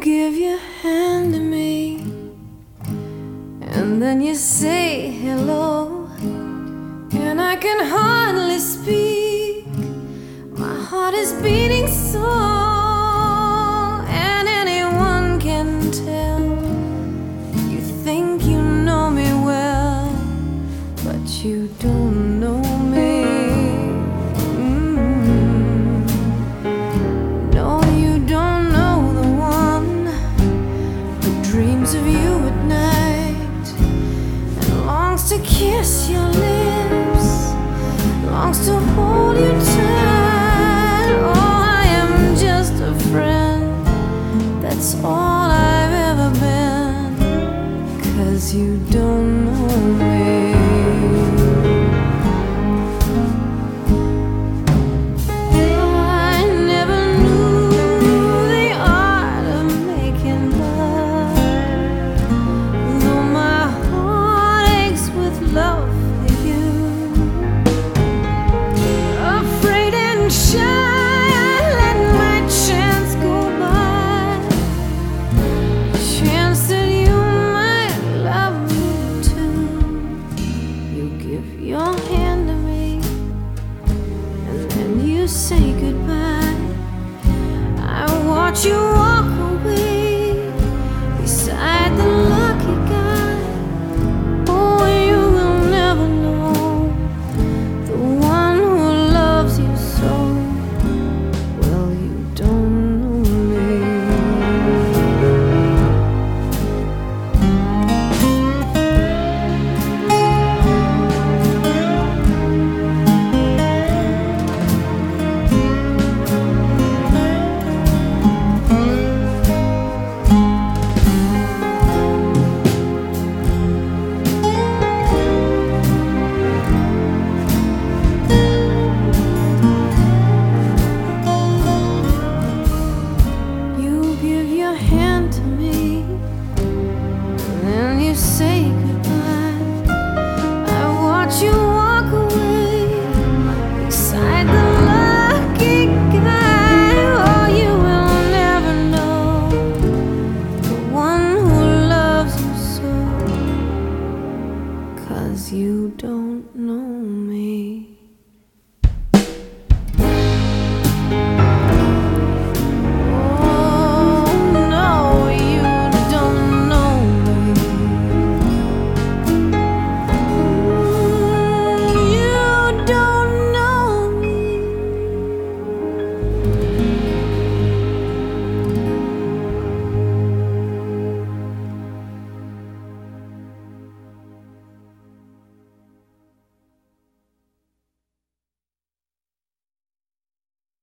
give your hand to me, and then you say hello, and I can hardly speak. My heart is beating so, and anyone can tell. You think you know me well, but you don't know me. No, you don't know the one who dreams of you at night and longs to kiss your lips, longs to hold you tight. Oh, I am just a friend, that's all I've ever been, 'cause you don't know me. I never knew the art of making love, though my heart aches with love for you. Afraid and shy, I let my chance go by, chance that you might love me too. You give your hand to me, and then you say goodbye. I watch you